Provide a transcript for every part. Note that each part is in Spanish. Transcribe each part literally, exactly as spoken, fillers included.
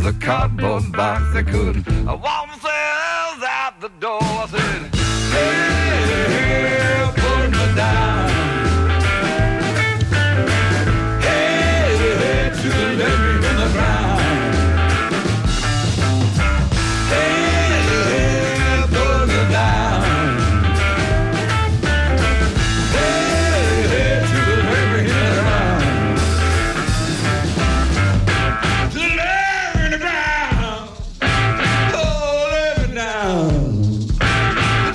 the cardboard box. They couldn't walk themselves out the door. I said, hey, hey, put me down. Hey, hey, to let me in the ground. Hey, hey, put me down. Hey, hey, to let me in the ground. To let me in the ground. Oh, let me down.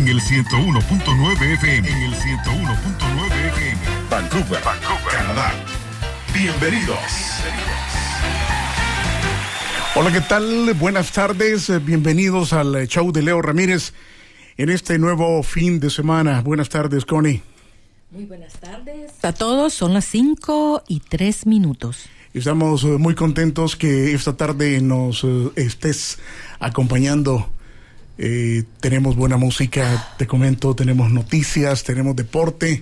el ciento uno punto nueve F M. En el ciento uno punto nueve F M. Vancouver, Vancouver, Canadá. Bienvenidos. Hola, ¿qué tal? Buenas tardes. Bienvenidos al show de Leo Ramírez en este nuevo fin de semana. Buenas tardes, Connie. Muy buenas tardes a todos. Son las cinco y tres minutos. Estamos uh, muy contentos que esta tarde nos uh, estés acompañando. Eh, tenemos buena música, te comento, tenemos noticias, tenemos deporte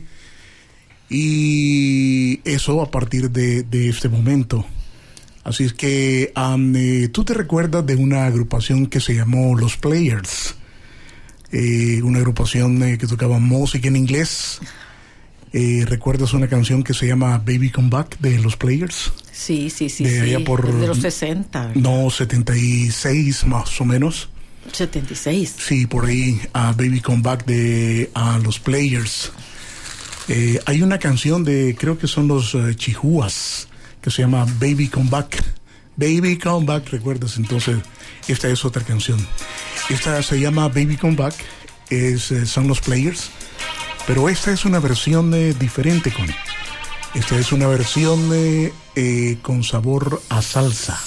y eso a partir de, de este momento. Así es que um, eh, tú te recuerdas de una agrupación que se llamó Los Players, eh, una agrupación eh, que tocaba música en inglés. Eh, ¿Recuerdas una canción que se llama Baby Come Back de Los Players? Sí, sí, sí, de sí. allá por, de los sesenta. ¿verdad? No, setenta y seis más o menos. setenta y seis. Sí, por ahí, uh, Baby Come Back de uh, Los Players. Eh, hay una canción de, creo que son los uh, Chihuas, que se llama Baby Come Back. Baby Come Back, ¿recuerdas? Entonces, esta es otra canción. Esta se llama Baby Come Back, es, eh, son Los Players, pero esta es una versión eh, diferente, con esta es una versión eh, eh, con sabor a salsa.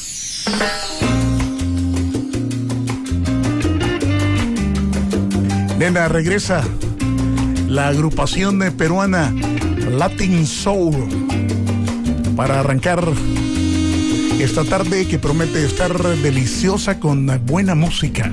Nena, regresa la agrupación eh, peruana Latin Soul para arrancar esta tarde que promete estar deliciosa con buena música.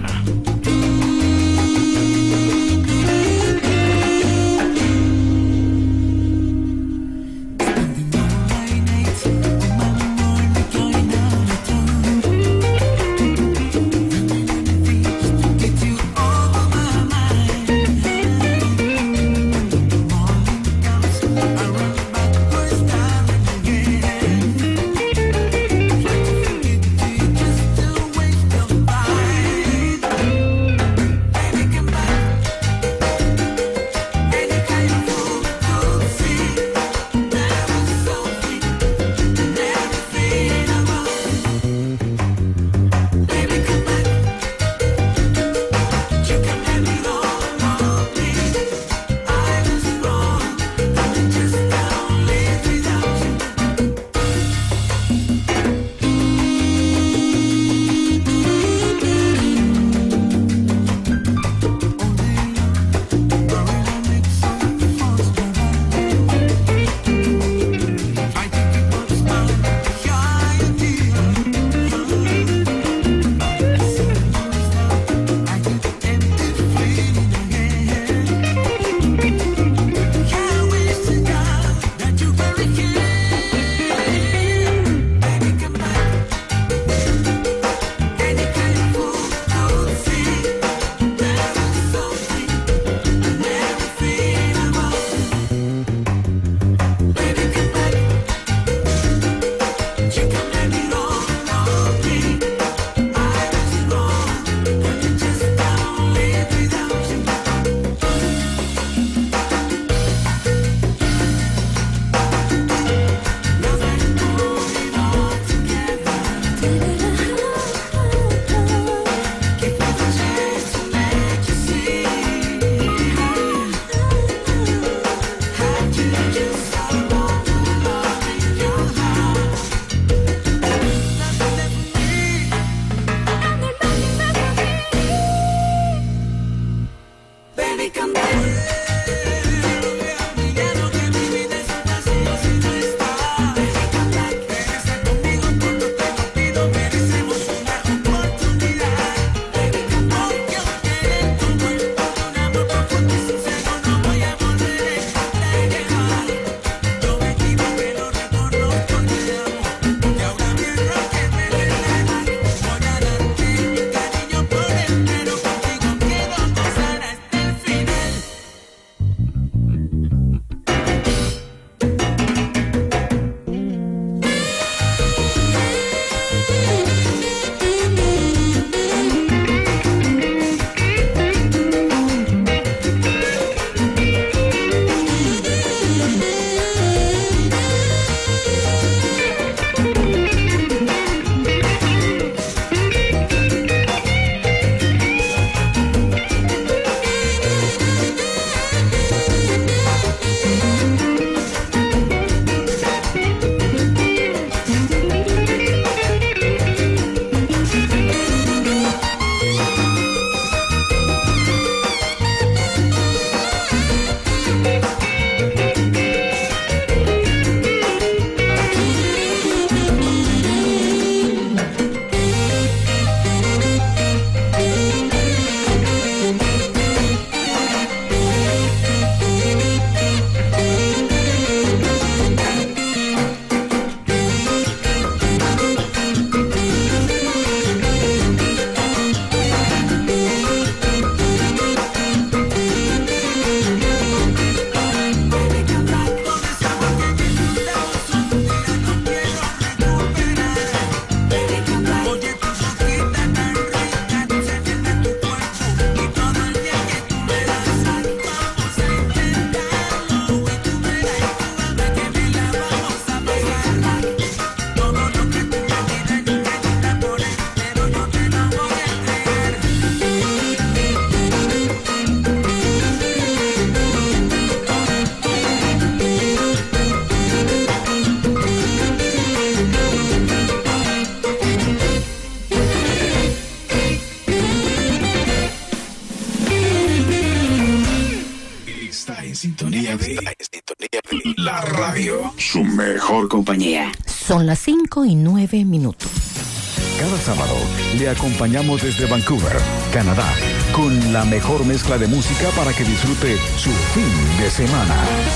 Está en sintonía de la radio. Su mejor compañía. Son las cinco y nueve minutos. Cada sábado le acompañamos desde Vancouver, Canadá, con la mejor mezcla de música para que disfrute su fin de semana.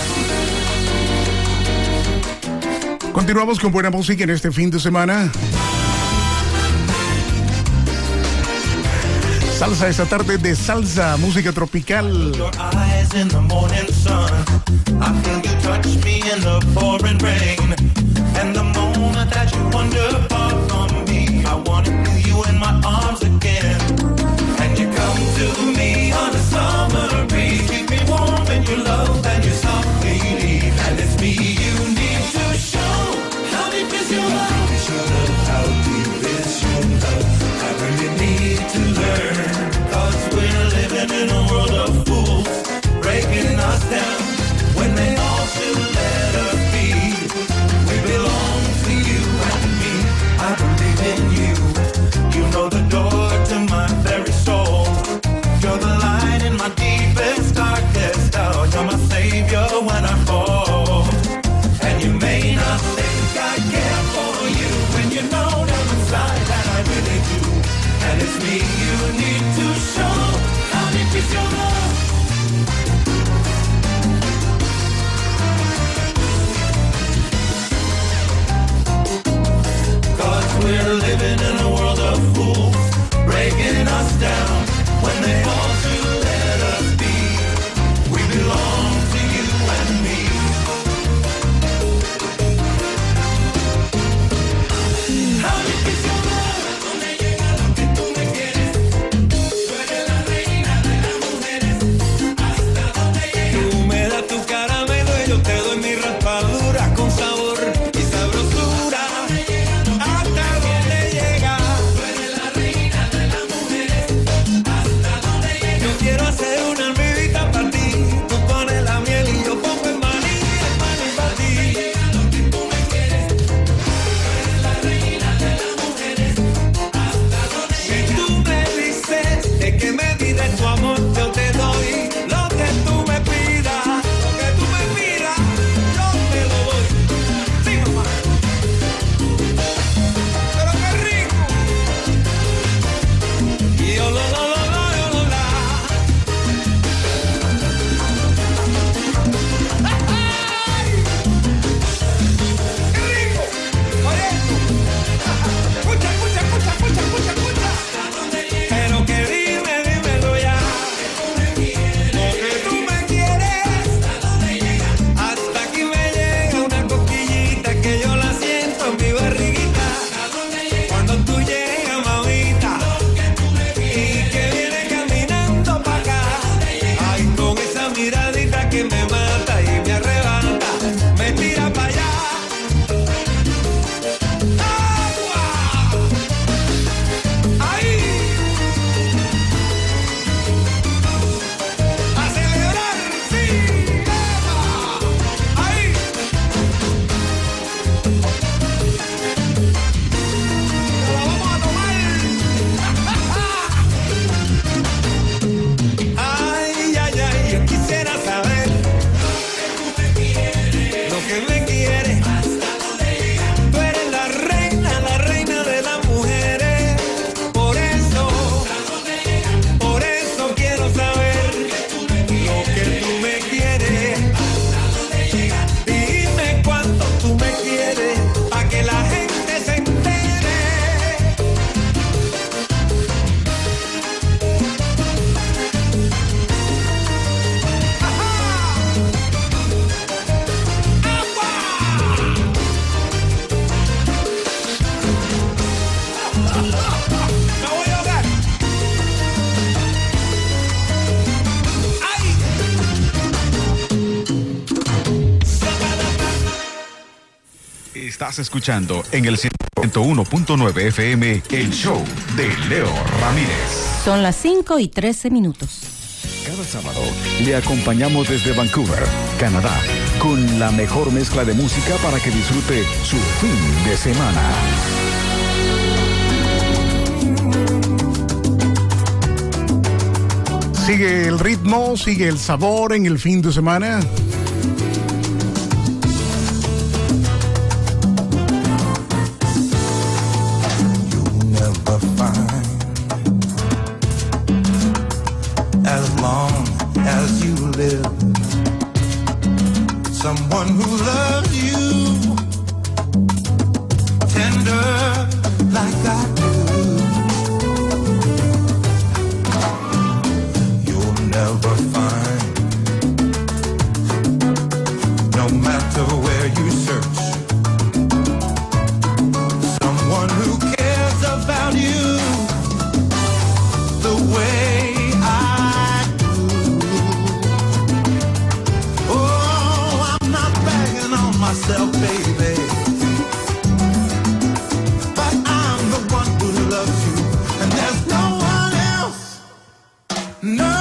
Continuamos con buena música en este fin de semana. Salsa esta tarde de salsa, música tropical. I want to feel you in my arms again. And you come to me on a summer breeze. Keep me warm in your love and you softly leave. And it's me you need to show. How deep is your love? Is your love? How deep is your love? I really need to learn. Cause we're living in a world of fools, breaking us down when they all should let us be. We belong to you and me. I believe in you. You know the door to my very soul. You're the light in my deepest, darkest hour. You're my savior when I fall. And you may not think I care for you when you know down inside that I really do. And it's me you need to show. How deep is your love? We're living in a world of fools, breaking us down when they all should let us be. We belong to you and me. How deep is your love? ¿Dónde llega lo que tú me quieres? Tú eres la reina de las mujeres. ¿Hasta dónde llegas? Tú me das tu caramelo y yo te doy mi raspadura con sabor y sabrosura. Estás escuchando en el ciento uno punto nueve F M el show de Leo Ramírez. Son las cinco y trece minutos. Cada sábado le acompañamos desde Vancouver, Canadá, con la mejor mezcla de música para que disfrute su fin de semana. Sigue el ritmo, sigue el sabor en el fin de semana. someone who loves you tender like I do. You'll never find, no matter where you search, someone who cares about you the way I do. Oh, I'm not bagging on myself, baby, but I'm the one who loves you, and there's no one else. No.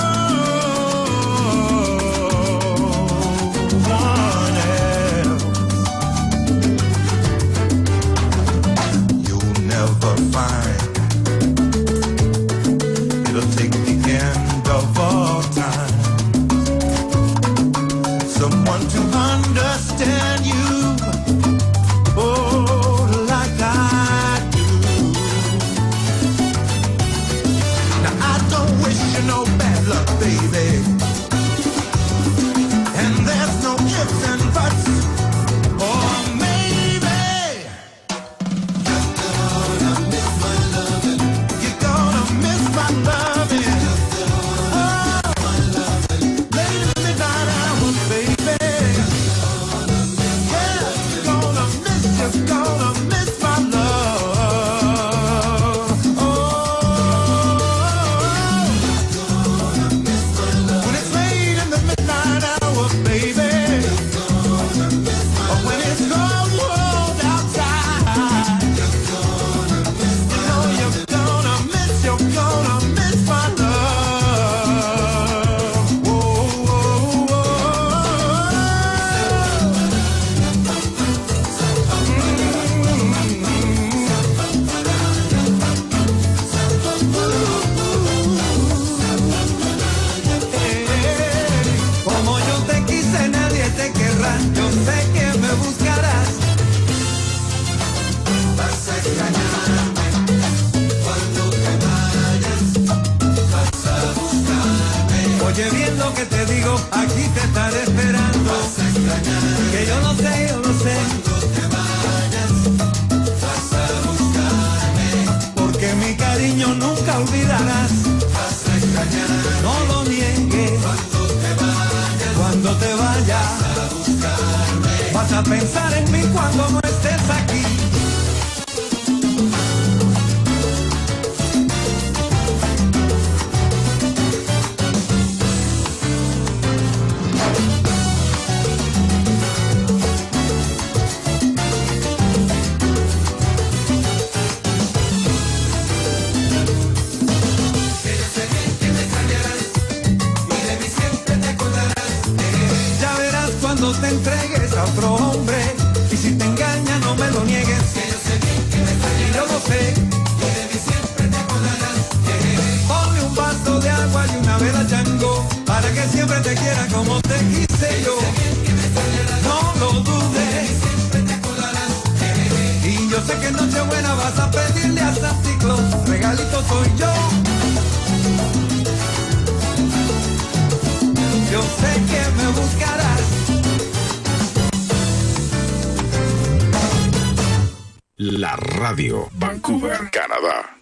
La radio, Vancouver, Canadá.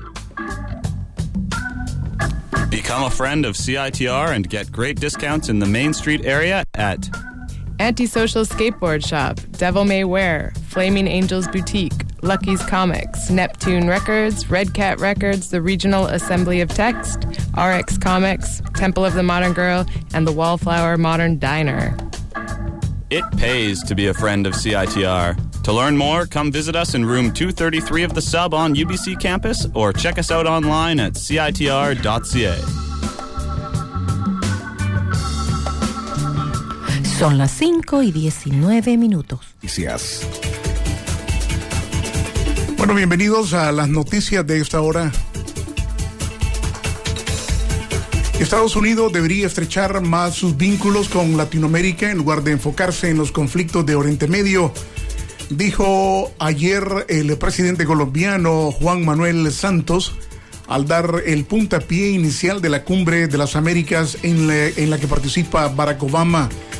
Become a friend of C I T R and get great discounts in the Main Street area at Antisocial Skateboard Shop, Devil May Wear, Flaming Angels Boutique, Lucky's Comics, Neptune Records, Red Cat Records, the Regional Assembly of Text, R X Comics, Temple of the Modern Girl, and the Wallflower Modern Diner. It pays to be a friend of C I T R. To learn more, come visit us in room two thirty-three of the Sub on U B C campus or check us out online at C I T R dot C A. Son las cinco y diecinueve minutos. Noticias. Bueno, bienvenidos a las noticias de esta hora. Estados Unidos debería estrechar más sus vínculos con Latinoamérica en lugar de enfocarse en los conflictos de Oriente Medio, dijo ayer el presidente colombiano Juan Manuel Santos al dar el puntapié inicial de la Cumbre de las Américas en la, en la que participa Barack Obama.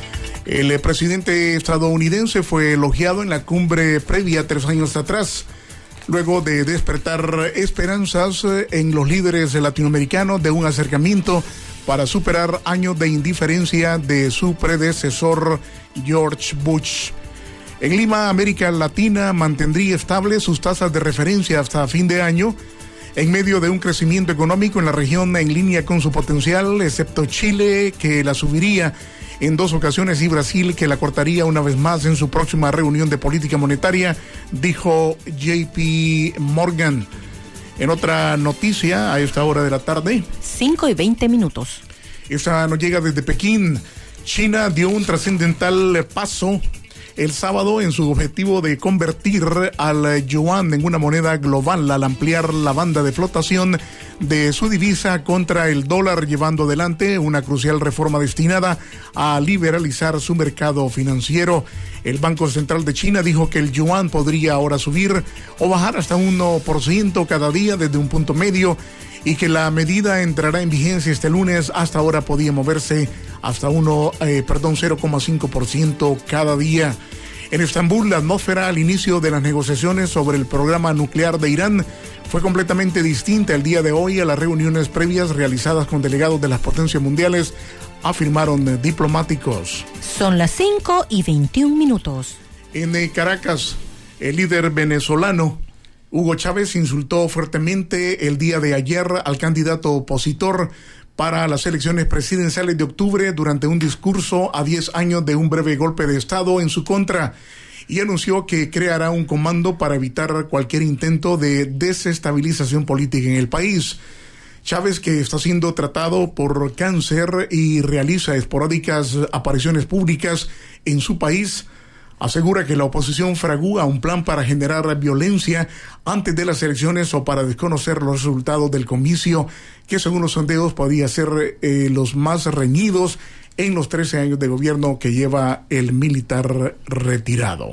El presidente estadounidense fue elogiado en la cumbre previa tres años atrás, luego de despertar esperanzas en los líderes latinoamericanos de un acercamiento para superar años de indiferencia de su predecesor George Bush. En Lima, América Latina mantendría estables sus tasas de referencia hasta fin de año, en medio de un crecimiento económico en la región en línea con su potencial, excepto Chile, que la subiría en dos ocasiones, y Brasil, que la cortaría una vez más en su próxima reunión de política monetaria, dijo J P Morgan. En otra noticia, a esta hora de la tarde, cinco y veinte minutos. Esta nos llega desde Pekín. China dio un trascendental paso el sábado en su objetivo de convertir al yuan en una moneda global al ampliar la banda de flotación de su divisa contra el dólar, llevando adelante una crucial reforma destinada a liberalizar su mercado financiero. El Banco Central de China dijo que el yuan podría ahora subir o bajar hasta uno por ciento cada día desde un punto medio, y que la medida entrará en vigencia este lunes. Hasta ahora podía moverse hasta uno, eh, perdón, cero coma cinco por ciento cada día. En Estambul, la atmósfera al inicio de las negociaciones sobre el programa nuclear de Irán fue completamente distinta el día de hoy a las reuniones previas realizadas con delegados de las potencias mundiales, afirmaron diplomáticos. Son las cinco y veintiún minutos. En eh, Caracas, el líder venezolano Hugo Chávez insultó fuertemente el día de ayer al candidato opositor para las elecciones presidenciales de octubre durante un discurso a diez años de un breve golpe de Estado en su contra, y anunció que creará un comando para evitar cualquier intento de desestabilización política en el país. Chávez, que está siendo tratado por cáncer y realiza esporádicas apariciones públicas en su país, asegura que la oposición fragúa un plan para generar violencia antes de las elecciones o para desconocer los resultados del comicio, que según los sondeos podría ser eh, los más reñidos en los trece años de gobierno que lleva el militar retirado.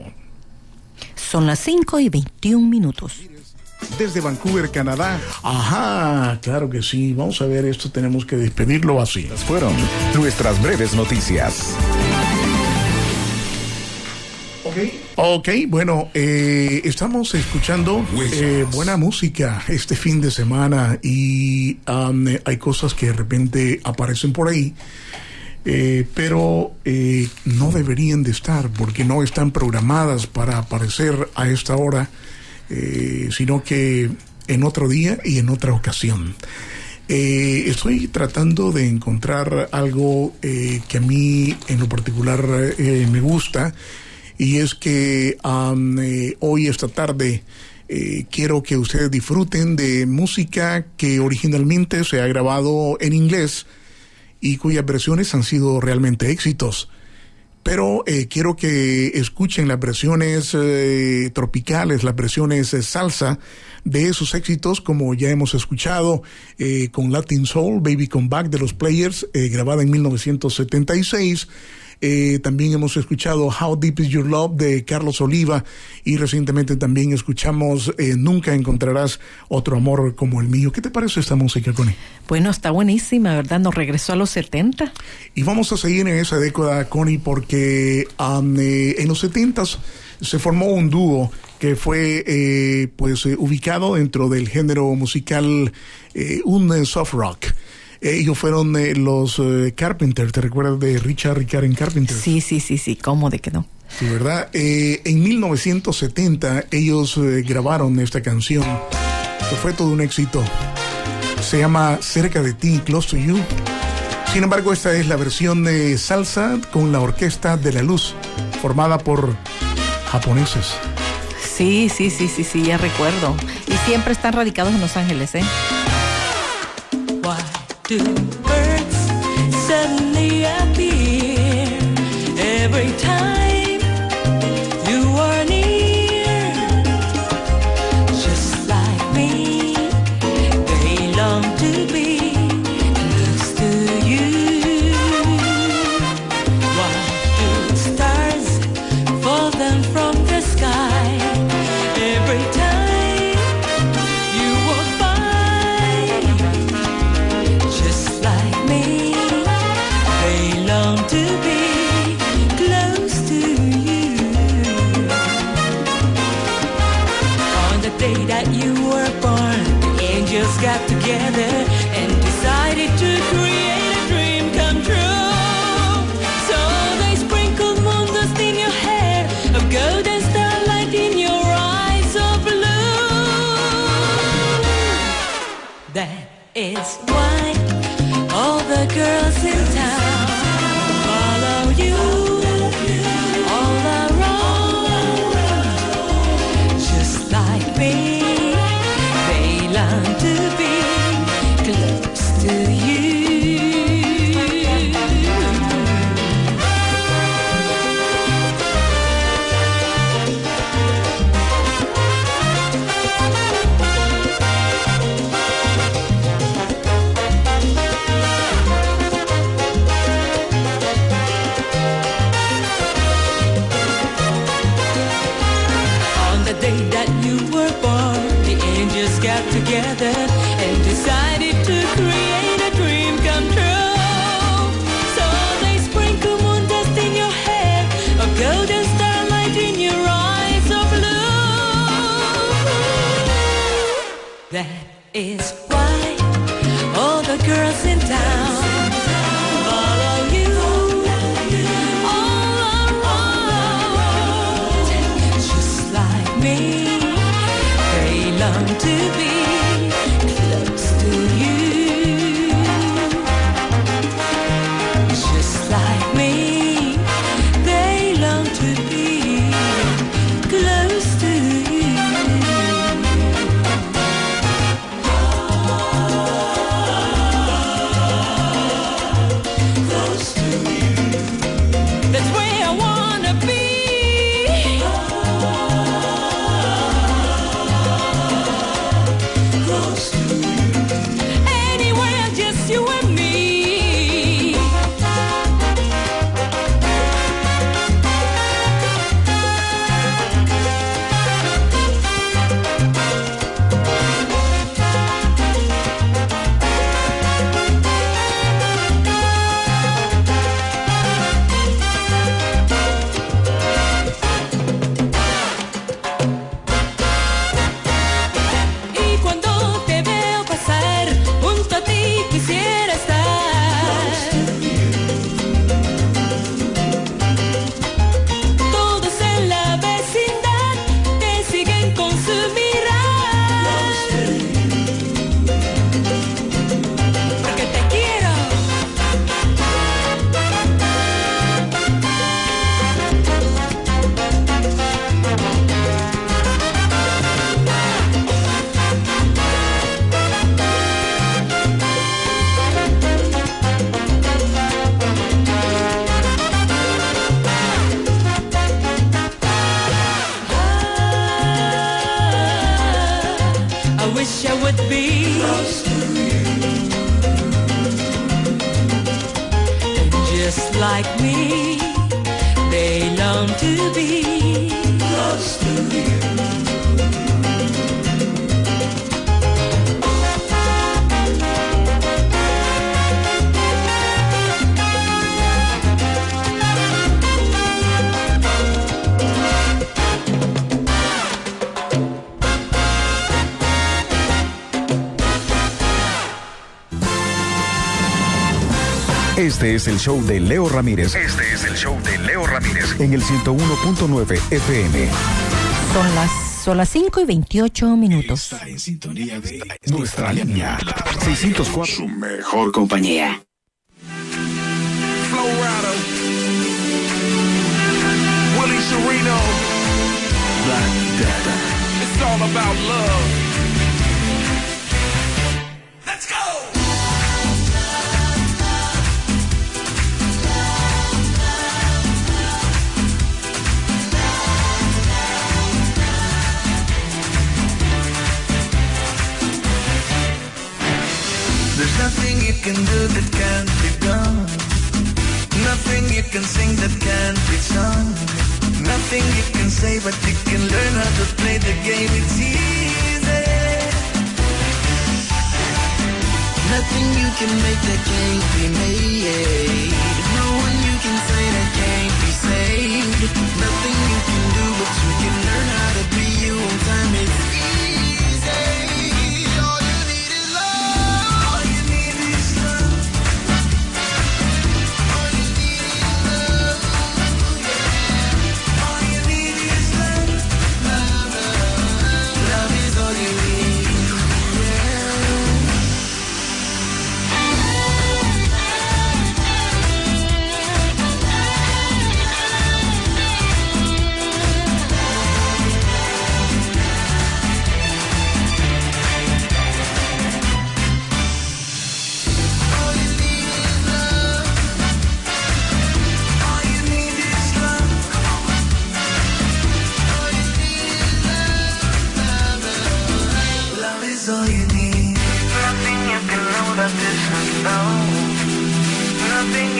Son las cinco y veintiún minutos. Desde Vancouver, Canadá. Ajá, claro que sí. Vamos a ver, esto tenemos que despedirlo así. Fueron nuestras breves noticias. Ok, bueno, eh, estamos escuchando eh, buena música este fin de semana, y um, hay cosas que de repente aparecen por ahí, eh, pero eh, no deberían de estar porque no están programadas para aparecer a esta hora, eh, sino que en otro día y en otra ocasión. Eh, estoy tratando de encontrar algo eh, que a mí en lo particular eh, me gusta. Y es que um, eh, hoy, esta tarde, eh, quiero que ustedes disfruten de música que originalmente se ha grabado en inglés y cuyas versiones han sido realmente éxitos. Pero eh, quiero que escuchen las versiones eh, tropicales, las versiones eh, salsa de esos éxitos, como ya hemos escuchado eh, con Latin Soul, Baby Come Back de los Players, eh, grabada en mil novecientos setenta y seis. Eh, también hemos escuchado How Deep Is Your Love de Carlos Oliva, y recientemente también escuchamos eh, Nunca Encontrarás Otro Amor Como el Mío. ¿Qué te parece esta música, Connie? Bueno, está buenísima, ¿verdad? Nos regresó a los setenta. Y vamos a seguir en esa década, Connie, porque um, eh, en los setentas se formó un dúo que fue eh, pues eh, ubicado dentro del género musical, eh, un eh, soft rock. Ellos fueron eh, los eh, Carpenters. ¿Te recuerdas de Richard y Karen Carpenter? Sí, sí, sí, sí. ¿Cómo de que no? Sí, ¿verdad? Eh, en mil novecientos setenta ellos eh, grabaron esta canción, que fue todo un éxito. Se llama Cerca de Ti, Close to You. Sin embargo, esta es la versión de salsa con la Orquesta de la Luz, formada por japoneses. Sí, sí, sí, sí, sí, ya recuerdo. Y siempre están radicados en Los Ángeles, ¿eh? Why do birds suddenly appear every time you are near? Just like me, they long to be close to you. Why do stars fall down from the sky every time you walk by? Just like me, they long to be close got together and decided to create a dream come true. So they sprinkled moondust in your hair, of golden starlight in your eyes of blue. That is why all the girls in town follow you all around, just like me. They long to be close to you. Together and decided to create a dream come true. So they sprinkle moon dust in your hair, a golden starlight in your eyes of blue. That is why all the girls in town follow you all around, just like me. They long to be close to you, just like me. They long to be close to you. Close to you. That's where I wanna be. Anywhere, just you and me. Y cuando te veo pasar, junto a ti quisiera estar. Todos en la vecindad te siguen con su mirar, porque te quiero. I wish I would be close to you. And just like me, they long to be close to you. Este es el show de Leo Ramírez. Este es el show de Leo Ramírez. En el ciento uno punto nueve F M. Son las, son las cinco y veintiocho minutos. Está en sintonía de nuestra línea seiscientos cuatro. Su mejor compañía. Flow Rider, Willie Sereno, Black Dada. It's all about love. Let's go! There's nothing you can do that can't be done. Nothing you can sing that can't be sung. Nothing you can say, but you can learn how to play the game. It's easy. Nothing you can make that can't be made. No one you can say that can't be saved. Nothing you can do, but you can learn how to be you on time. It's easy. All you need is love.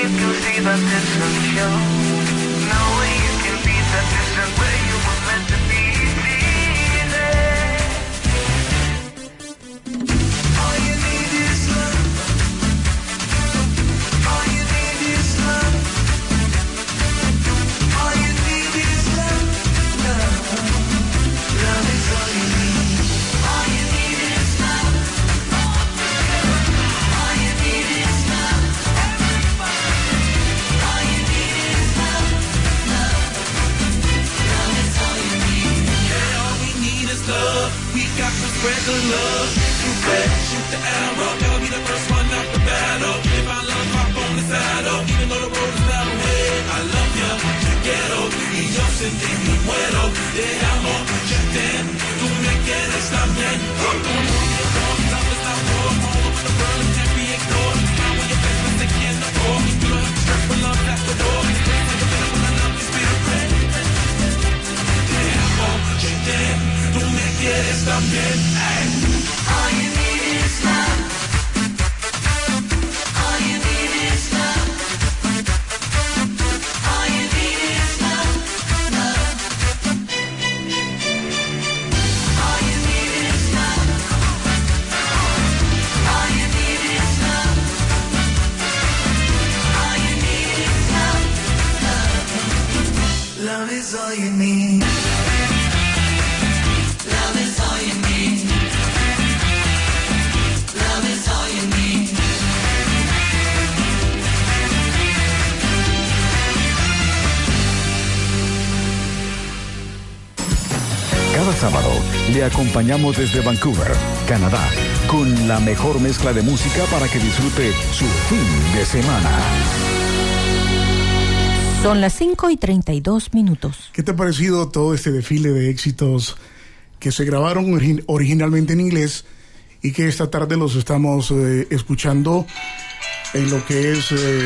you can see that distant shore. No way you can beat that distant where you were meant to be. All you need is love. All you need is love. All you need is love. Love. Love is all you need. All you need is love. All you need is love. All you need is love. Love. Love is all you need. Yeah, all we need is love. We got to spread the love. You bet, shoot the arrow. Gotta be the first one out the battle. If I love, hop on the saddle. Even though the road is not away, I love ya. Te quiero y yo sentí mi muero. Te amo, cheten. Tú me quieres también. Come on, your dog, love is not war. All over the world, it can't be ignored. Now when your best friend they can't afford. You don't have to stress for love, that's the door. It's great, like a better when I love you, spirit. Te amo, cheten. Tú me quieres también. Ay. All you need is love. All you need is love. All you need is love. Love. All you need is love. All you need is love. All you need is love. Love. Love is all you need. Love is all you need. Love is all you need. Cada sábado le acompañamos desde Vancouver, Canadá, con la mejor mezcla de música para que disfrute su fin de semana. Son las cinco y treinta y dos minutos. ¿Qué te ha parecido todo este desfile de éxitos que se grabaron origi- originalmente en inglés y que esta tarde los estamos eh, escuchando en lo que es... Eh,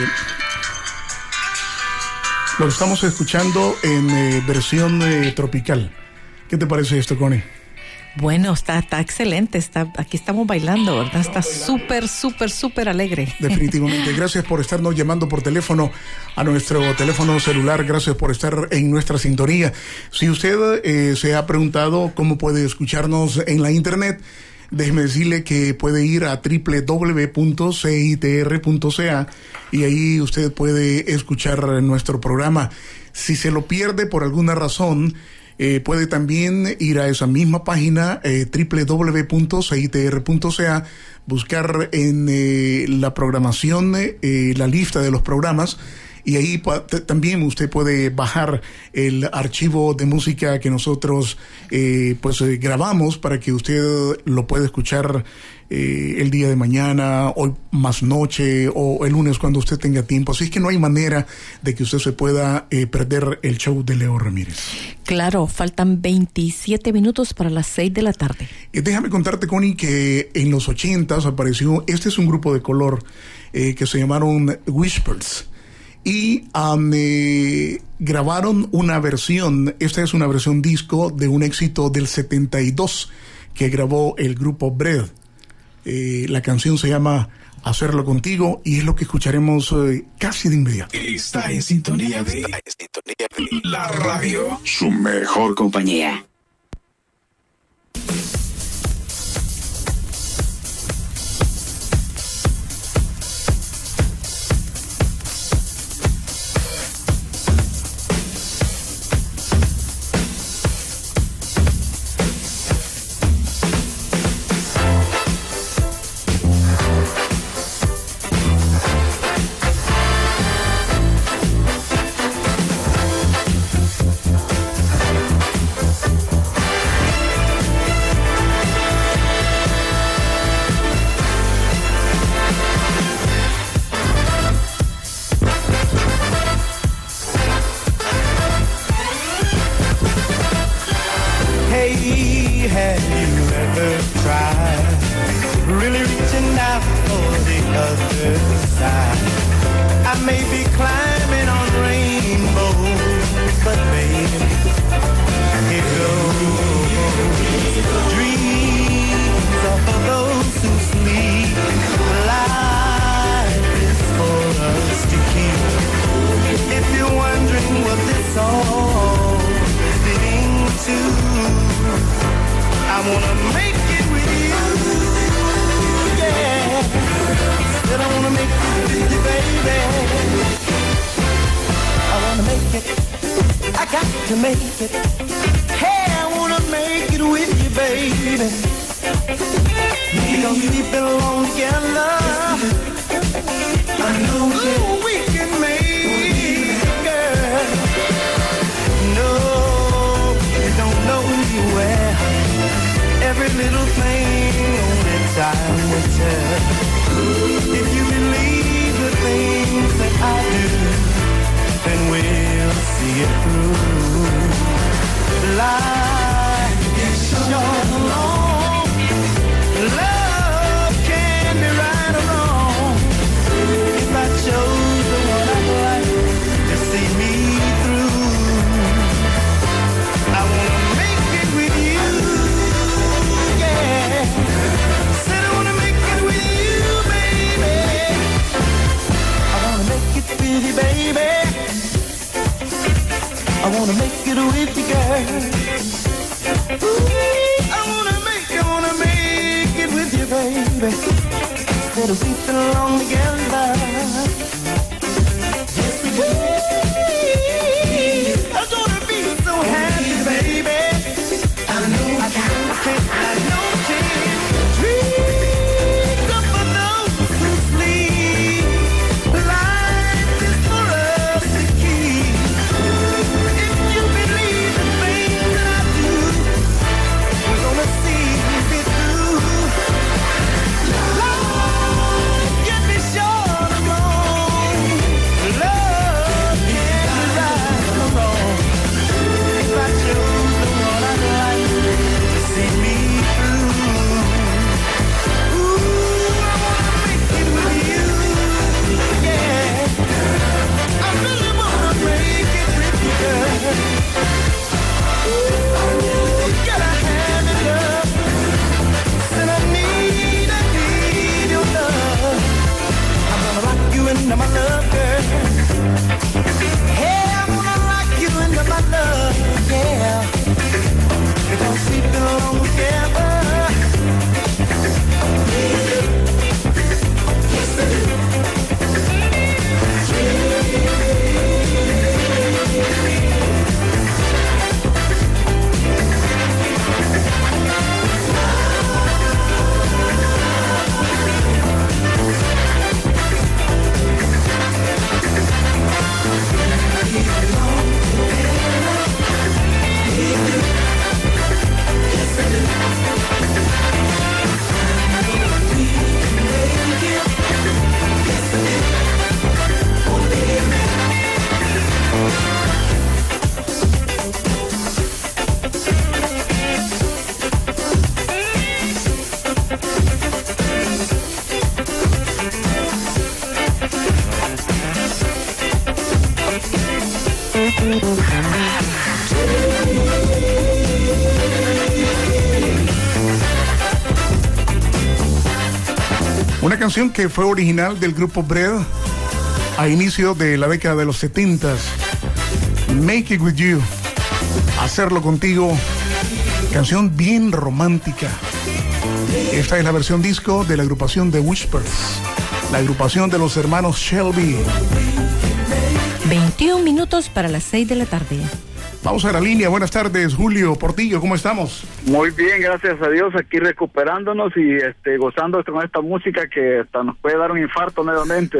lo estamos escuchando en eh, versión eh, tropical. ¿Qué te parece esto, Connie? Bueno, está, está excelente. Está, aquí estamos bailando, ¿verdad? Está súper, súper, súper alegre. Definitivamente. Gracias por estarnos llamando por teléfono a nuestro teléfono celular. Gracias por estar en nuestra sintonía. Si usted eh, se ha preguntado cómo puede escucharnos en la internet, déjeme decirle que puede ir a doble u doble u doble u punto c i t r punto c a y ahí usted puede escuchar nuestro programa. Si se lo pierde por alguna razón, Eh, puede también ir a esa misma página, eh, doble u doble u doble u punto c i t r punto c a, buscar en eh, la programación, eh, la lista de los programas, y ahí t- también usted puede bajar el archivo de música que nosotros eh, pues eh, grabamos para que usted lo pueda escuchar eh, el día de mañana, hoy más noche o el lunes cuando usted tenga tiempo. Así es que no hay manera de que usted se pueda eh, perder el show de Leo Ramírez. Claro, faltan veintisiete minutos para las seis de la tarde. Eh, déjame contarte, Connie, que en los ochentas apareció, este es un grupo de color eh, que se llamaron Whispers. Y um, eh, grabaron una versión, esta es una versión disco de un éxito del setenta y dos que grabó el grupo Bread. Eh, la canción se llama Hacerlo Contigo y es lo que escucharemos eh, casi de inmediato. Está en sintonía de, está en sintonía de la radio. Su mejor compañía. Have you ever tried really reaching out for the other side? I may be climbing on rainbows, but baby, it goes. Dreams are for those who sleep. Life is for us to keep. to make it. Hey, I wanna make it with you, baby. Because we belong together. I know Ooh, we can make it, girl. No, you don't know me well. Every little thing only time will tell. If you believe the things that I do, then we'll see it through. Life is short and long. Love can be right or wrong. If I chose the one I'd like to see me through, I wanna make it with you, yeah. Said I wanna make it with you, baby. I wanna make it with you, baby. I wanna make it with you, girl. Ooh, I wanna make, I wanna make it with you, baby. Said we belong together. Yes, we do. I'm gonna be so happy, baby. I know I can't, I know I can't. Dreams up for those who sleep. Life is for us to keep. If you believe the things that I do, we're gonna see it through. Love can be short or long. Love can be right or wrong. If I choose the one I'd like to see me through. Ooh, I wanna make it with you, yeah. I really wanna make it with you, girl. Ooh, gotta have it, love. And I need, I need your love. I'm gonna rock you into my love, girl. Hey, I'm gonna rock you into my love, yeah. Because we belong together. Yes, we do. Una canción que fue original del grupo Bread a inicios de la década de los setentas. Make It With You, Hacerlo Contigo, canción bien romántica. Esta es la versión disco de la agrupación The Whispers, la agrupación de los hermanos Shelby. veintiún minutos para las seis de la tarde. Vamos a la línea. Buenas tardes, Julio Portillo, ¿cómo estamos? Muy bien, gracias a Dios, aquí recuperándonos y este gozando con esta música que hasta nos puede dar un infarto nuevamente.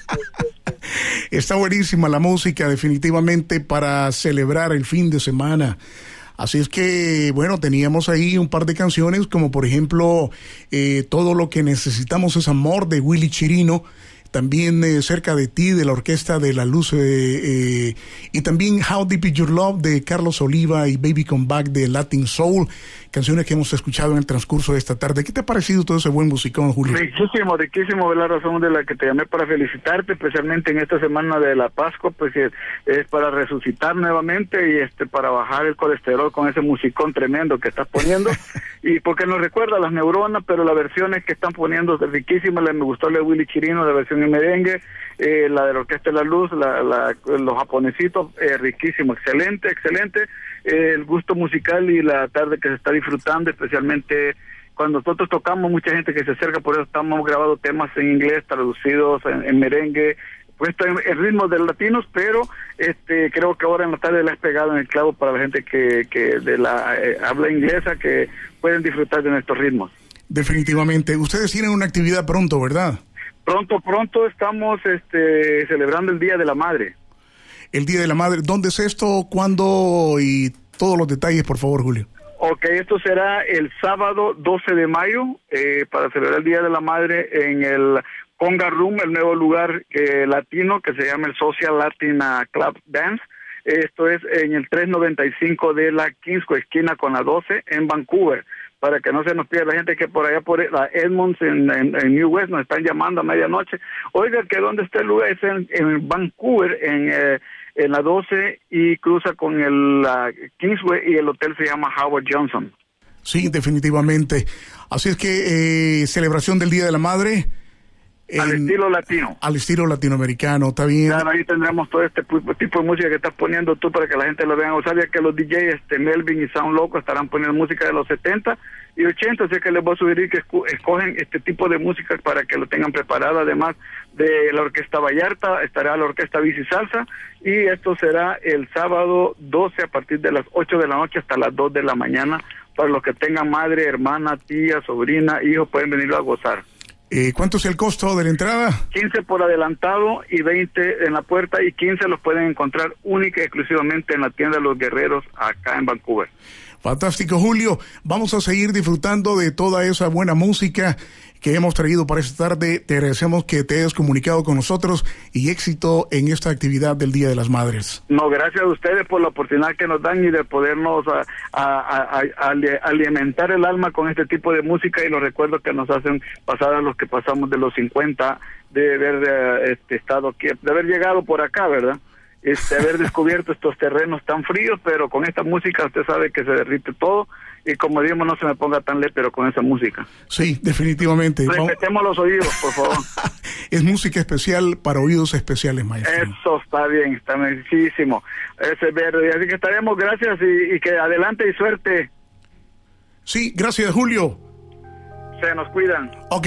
Está buenísima la música, definitivamente, para celebrar el fin de semana. Así es que, bueno, teníamos ahí un par de canciones, como por ejemplo, eh, Todo lo que necesitamos es amor, de Willy Chirino. También eh, Cerca de ti, de la Orquesta de la Luz, eh, eh, y también How Deep Is Your Love, de Carlos Oliva, y Baby Come Back, de Latin Soul, canciones que hemos escuchado en el transcurso de esta tarde. ¿Qué te ha parecido todo ese buen musicón, Julio? Riquísimo, riquísimo, es la razón de la que te llamé para felicitarte, especialmente en esta semana de la Pascua, pues es, es para resucitar nuevamente y este para bajar el colesterol con ese musicón tremendo que estás poniendo, y porque nos recuerda a las neuronas, pero las versiones que están poniendo es riquísima. La, me gustó la de Willy Chirino, la versión en merengue, eh, la de la Orquesta de la Luz, la, la, los japonesitos, eh, riquísimo, excelente, excelente, eh, el gusto musical y la tarde que se está disfrutando, especialmente cuando nosotros tocamos, mucha gente que se acerca, por eso estamos grabando temas en inglés, traducidos en, en merengue, puesto en, en ritmos de latinos, pero este creo que ahora en la tarde le has pegado en el clavo para la gente que, que de la eh, habla inglesa, que pueden disfrutar de nuestros ritmos. Definitivamente. Ustedes tienen una actividad pronto, ¿verdad? Pronto, pronto estamos este, celebrando el Día de la Madre. El Día de la Madre. ¿Dónde es esto? ¿Cuándo? Y todos los detalles, por favor, Julio. Ok, esto será el sábado doce de mayo eh, para celebrar el Día de la Madre en el Conga Room, el nuevo lugar eh, latino que se llama el Social Latina Club Dance. Esto es en el trescientos noventa y cinco de la Kingsway, esquina con la doce, en Vancouver. Para que no se nos pierda la gente que por allá por la Edmonds en, en, en New West nos están llamando a medianoche. Oiga, que dónde está el lugar, es en, en Vancouver, en, eh, en la doce, y cruza con el uh, Kingsway, y el hotel se llama Howard Johnson. Sí, definitivamente. Así es que eh, celebración del Día de la Madre. En, al estilo latino. Al estilo latinoamericano, está bien. Claro, ahí tendremos todo este tipo de música que estás poniendo tú para que la gente lo vea. O sea, ya que los D Js, este, Melvin y Sound Loco, estarán poniendo música de los setenta y ochenta, así que les voy a sugerir que esco escogen este tipo de música para que lo tengan preparado. Además de la Orquesta Vallarta, estará la Orquesta Bici Salsa, y esto será el sábado doce a partir de las ocho de la noche hasta las dos de la mañana. Para los que tengan madre, hermana, tía, sobrina, hijo, pueden venirlo a gozar. Eh, ¿Cuánto es el costo de la entrada? quince por adelantado y veinte en la puerta, y quince los pueden encontrar única y exclusivamente en la tienda de Los Guerreros acá en Vancouver. Fantástico, Julio. Vamos a seguir disfrutando de toda esa buena música que hemos traído para esta tarde. Te agradecemos que te hayas comunicado con nosotros y éxito en esta actividad del Día de las Madres. No, gracias a ustedes por la oportunidad que nos dan y de podernos a, a, a, a, a alimentar el alma con este tipo de música y los recuerdos que nos hacen pasar a los que pasamos de los cincuenta, de haber este, estado aquí, de haber llegado por acá, ¿verdad? Este, haber descubierto estos terrenos tan fríos, pero con esta música usted sabe que se derrite todo, y como digamos, no se me ponga tan lépero con esa música. Sí, definitivamente. Respetemos los oídos, por favor. Es música especial para oídos especiales, maestro. Eso está bien, está muchísimo. Ese verde, así que estaremos, gracias, y, y que adelante y suerte. Sí, gracias, Julio. Se nos cuidan. Ok.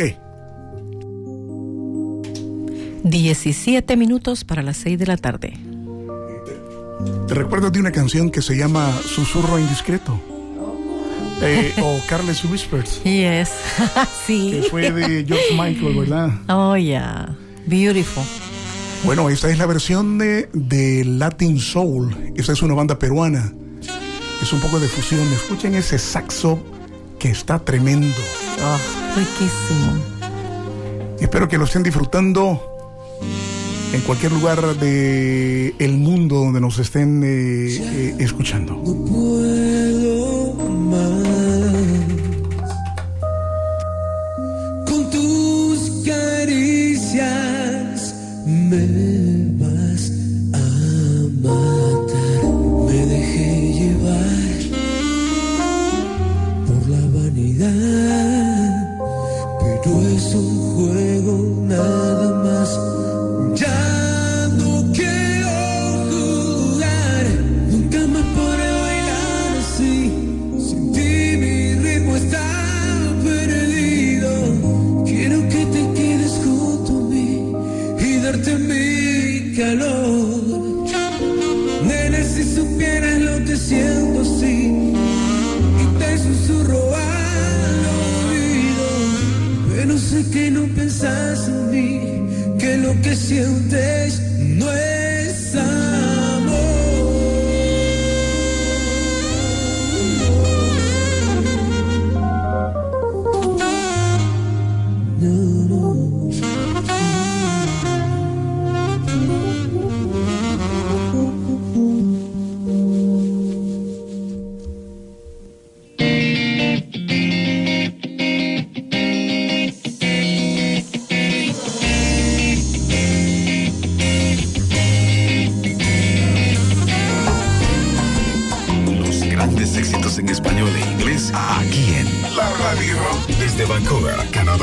diecisiete minutos para las seis de la tarde. ¿Te recuerdas de una canción que se llama Susurro Indiscreto? Eh, o Careless Whispers. Yes. Sí. Que fue de George Michael, ¿verdad? Oh, yeah. Beautiful. Bueno, esta es la versión de, de Latin Soul. Esta es una banda peruana. Es un poco de fusión. Escuchen ese saxo que está tremendo. Oh, riquísimo. Espero que lo estén disfrutando en cualquier lugar de el mundo donde nos estén eh, eh, escuchando. No puedo más con tus caricias, me vas a matar. Me dejé llevar por la vanidad, pero es un juego nada más. Ya no quiero jugar, nunca más podré bailar así. Sin ti mi ritmo está perdido. Quiero que te quedes junto a mí y darte mi calor. Nena, si supieras lo que siento así, y te susurro al oído, pero sé que no pensás en mí, que lo que sientes no es amor. No, no. En español e inglés, aquí en La Radio, desde Vancouver, Canadá.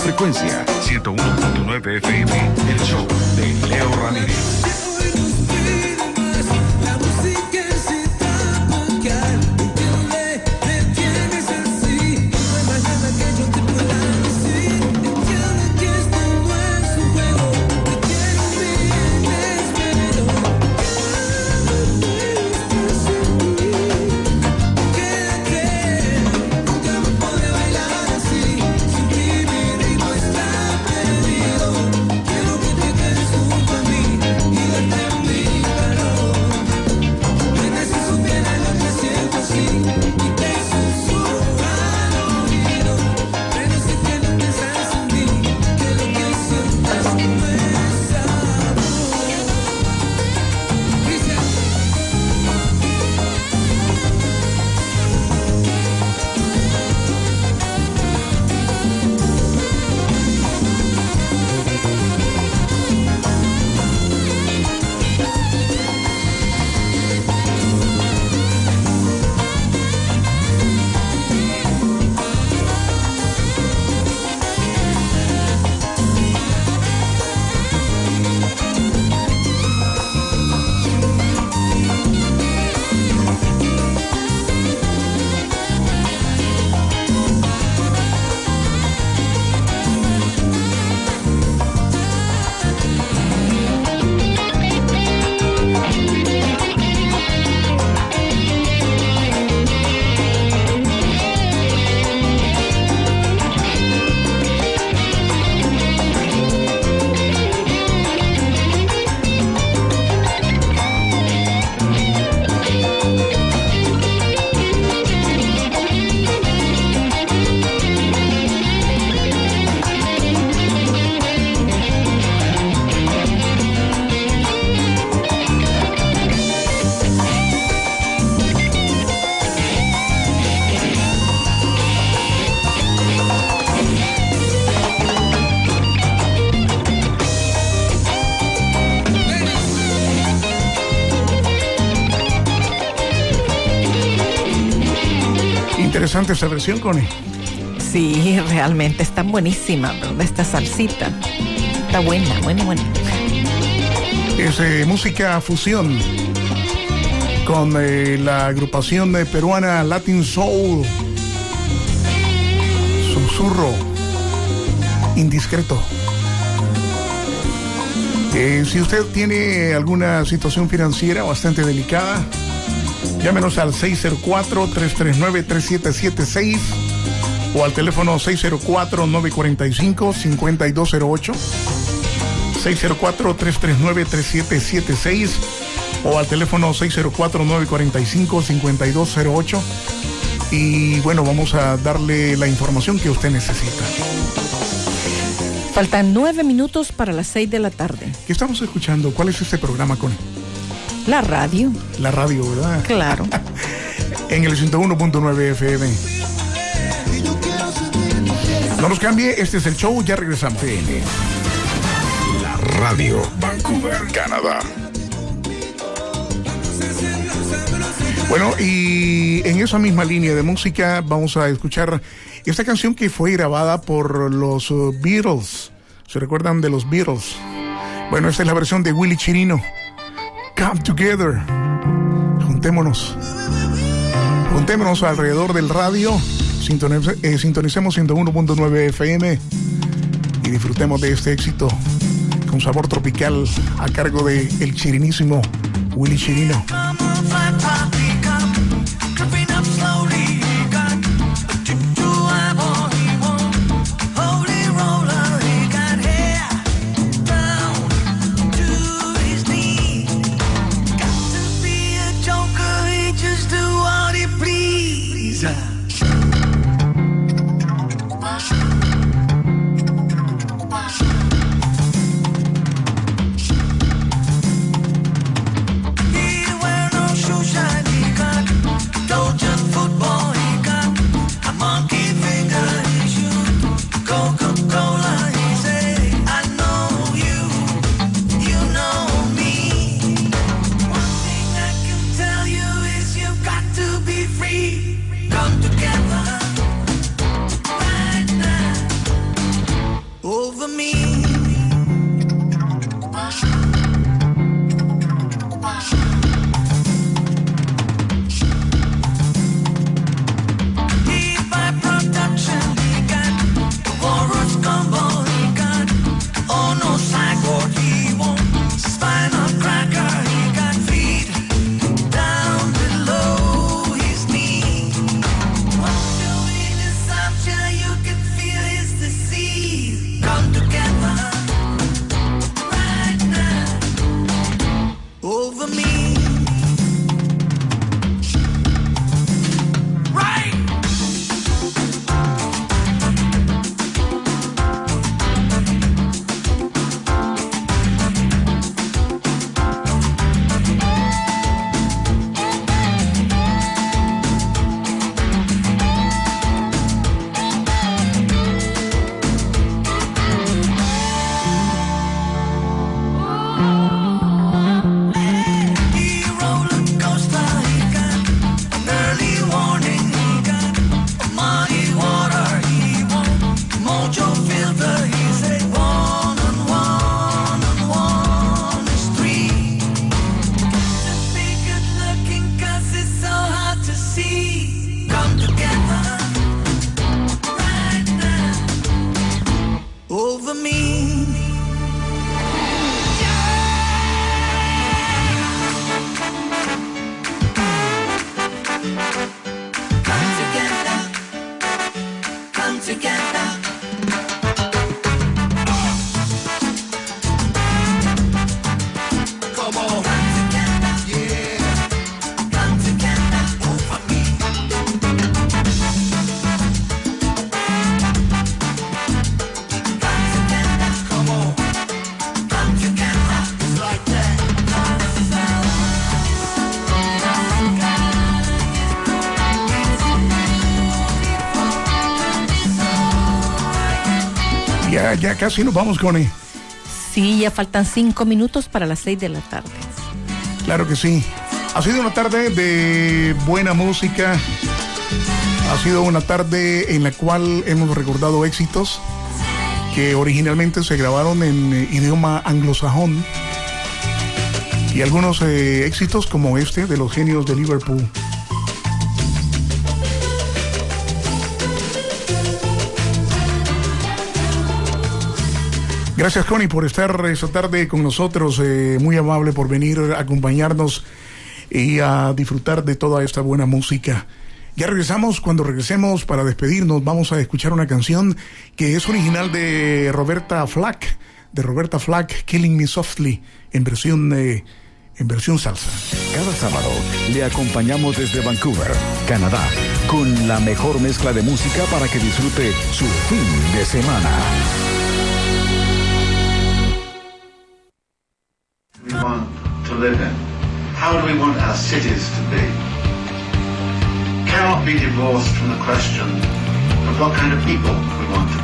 frecuencia ciento uno punto nueve F M, el show de Leo Ramírez. Interesante esa versión, Connie. Sí, realmente está buenísima, ¿verdad? Esta salsita. Está buena, buena, buena. Es eh, música fusión con eh, la agrupación eh, peruana Latin Soul. Susurro indiscreto. Eh, si usted tiene alguna situación financiera bastante delicada, llámenos al seis cero cuatro, tres tres nueve, tres siete siete seis o al teléfono seis cero cuatro, nueve cuatro cinco, cinco dos cero ocho, seis cero cuatro, tres tres nueve, tres siete siete seis o al teléfono seis cero cuatro, nueve cuatro cinco, cinco dos cero ocho. Y bueno, vamos a darle la información que usted necesita. Faltan nueve minutos para las seis de la tarde. ¿Qué estamos escuchando? ¿Cuál es este programa, Connie? La radio. La radio, ¿verdad? Claro. En el ciento uno punto nueve F M. No nos cambie, este es el show, ya regresamos. La radio, Vancouver, Canadá. Bueno, y en esa misma línea de música vamos a escuchar esta canción que fue grabada por los uh, Beatles. ¿Se recuerdan de los Beatles? Bueno, esta es la versión de Willie Chirino. Come together. Juntémonos. Juntémonos alrededor del radio. Sintonice, eh, sintonicemos ciento uno punto nueve F M y disfrutemos de este éxito con sabor tropical a cargo de el chirinísimo Willie Chirino. He went together. Come on. Yeah. Come together. Over me. Come on. Come together. It's like that. Ya, ya casi nos vamos, Connie. Sí, ya faltan cinco minutos para las seis de la tarde. Claro que sí. Ha sido una tarde de buena música. Ha sido una tarde en la cual hemos recordado éxitos que originalmente se grabaron en eh, idioma anglosajón. Y algunos eh, éxitos como este de los Genios de Liverpool. Gracias, Connie, por estar esta tarde con nosotros. Eh, muy amable por venir a acompañarnos y a disfrutar de toda esta buena música. Ya regresamos. Cuando regresemos, para despedirnos, vamos a escuchar una canción que es original de Roberta Flack, de Roberta Flack, Killing Me Softly, en versión, eh, en versión salsa. Cada sábado le acompañamos desde Vancouver, Canadá, con la mejor mezcla de música para que disfrute su fin de semana. We want to live in? How do we want our cities to be? Cannot be divorced from the question of what kind of people we want to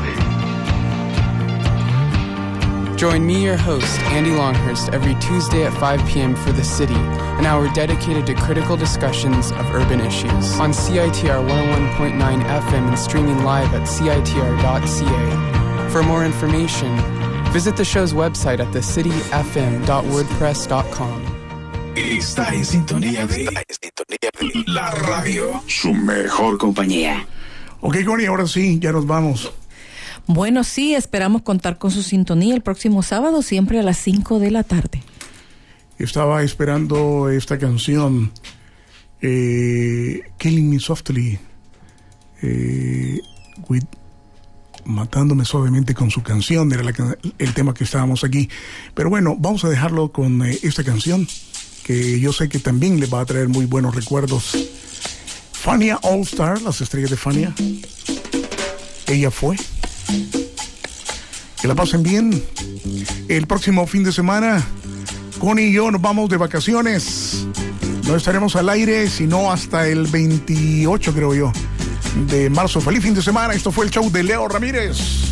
be. Join me, your host, Andy Longhurst, every Tuesday at five p.m. for The City, an hour dedicated to critical discussions of urban issues. On C I T R one oh one point nine F M and streaming live at C I T R dot C A. For more information, visit the show's website at the city f m dot wordpress dot com. Está en sintonía de, está en sintonía de la radio. Su mejor compañía. Ok, Connie, ahora sí, ya nos vamos. Bueno, sí, esperamos contar con su sintonía el próximo sábado, siempre a las cinco de la tarde. Estaba esperando esta canción, eh, Killing Me Softly, eh, with, matándome suavemente con su canción, era la, el tema que estábamos aquí. Pero bueno, vamos a dejarlo con eh, esta canción, que yo sé que también le va a traer muy buenos recuerdos. Fania All Star, las estrellas de Fania. Ella fue. Que la pasen bien. El próximo fin de semana, Connie y yo nos vamos de vacaciones. No estaremos al aire, sino hasta el veintiocho, creo yo, de marzo. Feliz fin de semana. Esto fue el show de Leo Ramírez.